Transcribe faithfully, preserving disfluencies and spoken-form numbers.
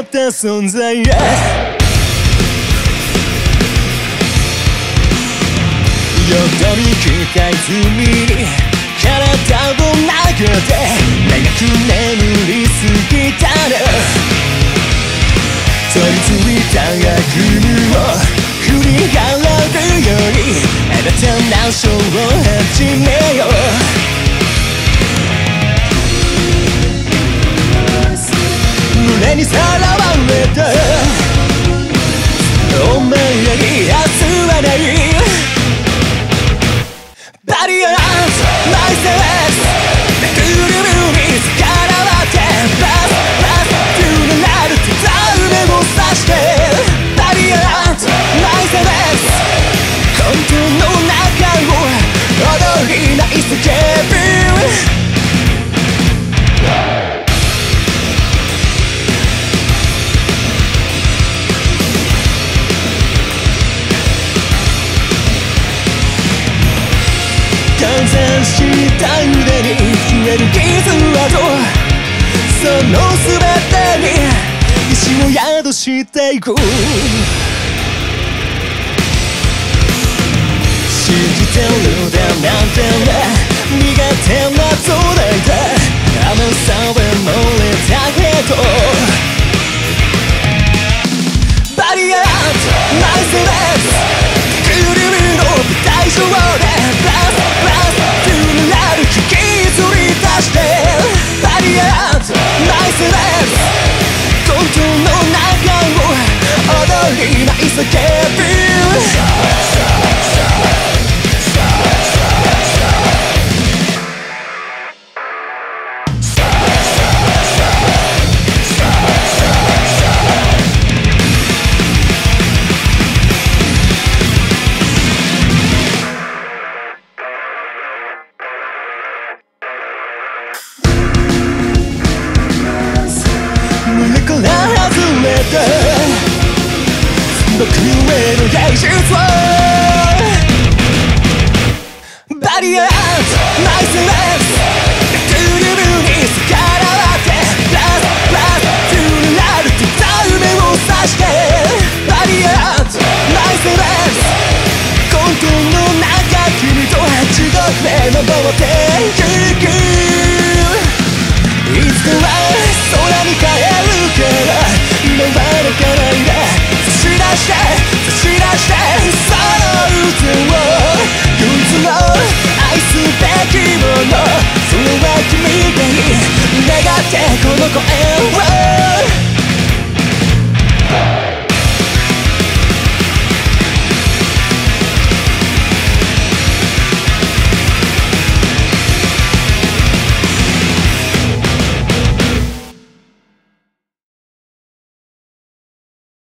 た存在やよどみきた泉に体を投げて長く眠りすぎたら取り付いた悪夢を振り払うように新たなショーを始めよう胸にさらわれたお前に明日はないバリアンスマイセレスクルルに逆らわってバスバスキューなるって誰も刺してバリアンスマイセレス本当の中を踊りない叫び完全した腕に増える傷跡その全てに意志を宿していく信じてるだなんてね苦手な壮大で甘さで漏れたけどバリアントナイスレスクリルの舞台上でブラスブラス急になる引きずり出してバリアントナイスレス本当の中を踊りない叫び胸から外れて僕への芸術をバリアントナイスレスクリルに逆らってブラス